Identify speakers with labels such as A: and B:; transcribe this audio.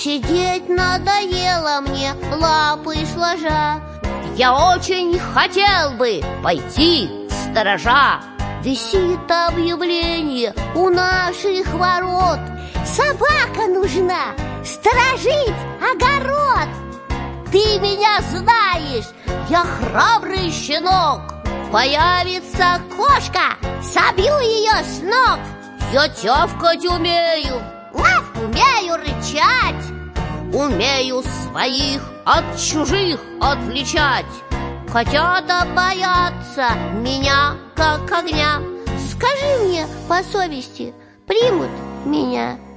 A: Сидеть надоело мне, лапы сложа. Я очень хотел бы пойти в сторожа. Висит объявление у наших ворот: собака нужна, сторожить огород. Ты меня знаешь, я храбрый щенок. Появится кошка, собью ее с ног. Я тявкать умею, умею рычать, умею своих от чужих отличать. Котята боятся меня, как огня. Скажи мне по совести, примут меня?